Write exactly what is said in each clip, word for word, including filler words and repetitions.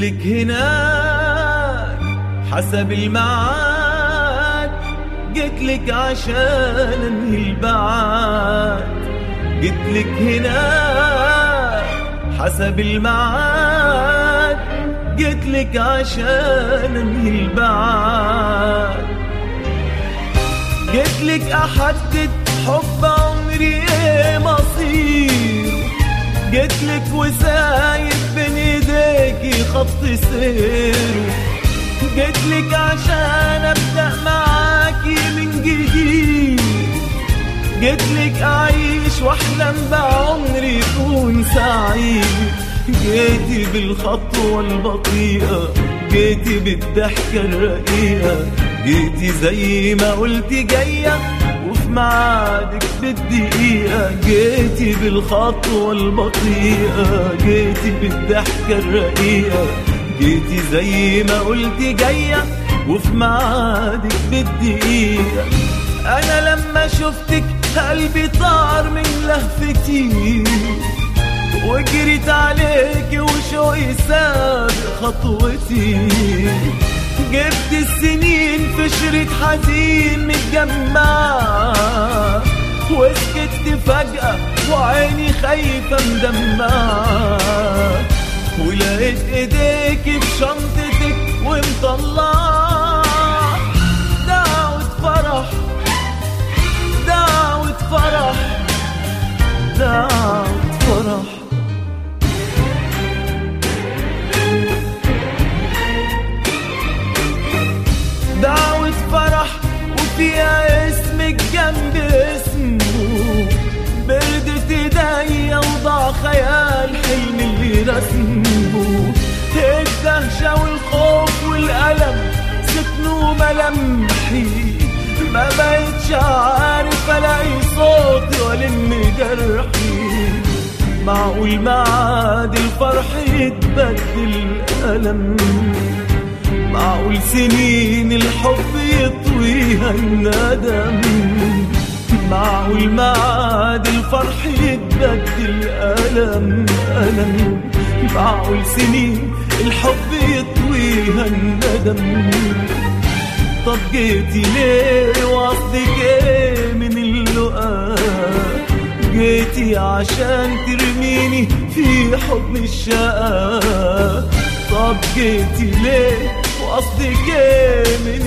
جيتلك هناك حسب الميعاد، جيتلك عشان انهي البعاد. جيتلك هناك حسب الميعاد، جيتلك عشان انهي البعاد. جيتلك احدد حب عمري ايه مصيره، جيتلك وسايب بين ايديكي خط سيره. جيتلك عشان ابدأ معاكي من جديد، جيتلك اعيش واحلم بعمري يكون سعيد. جيتي بالخطوة البطيئة، جيتي بالضحكة الرقيقة، جيتي زي ما قلتي جاية وفي ميعادك بالدقيقة. جيتي بالخطوة البطيئة، جيتي بالضحكة الرقيقة، جيتي زي ما قلتي جاية وفي ميعادك بالدقيقة. أنا لما شفتك قلبي طار من لهفتي، وجريت عليك وشوقي سابق خطوتي. جبت السنين في شريط حزين متجمعة، وسكت فجأة وعيني خايفة مدمعة. ولقيت ايديكي في شنطتك ومطلعة دعوة فرح، دعوة فرح، دعوة فرح. دعوة فرح وفيها اسمك جنب اسمه، بردت ايديا وضع خيال حلم اللي رسمه. الدهشة والخوف والألم سكنوا ملامحي، ما بقتش عارف الاقي صوتي والم جرحي. معقول معاد الفرح يتبدل ألم، معقول سنين الحب يطويها الندم. معقول معاد الفرح يتبدل ألم ألم، معقول سنين الحب يطويها الندم. طب جيتي ليه وقصدك ايه من اللقاء؟ جيتي عشان ترميني في حضن الشقا. طب جيتي ليه وقصدك ايه من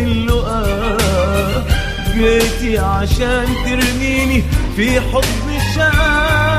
اللقاء؟ جيتي عشان ترميني في حضن الشقا.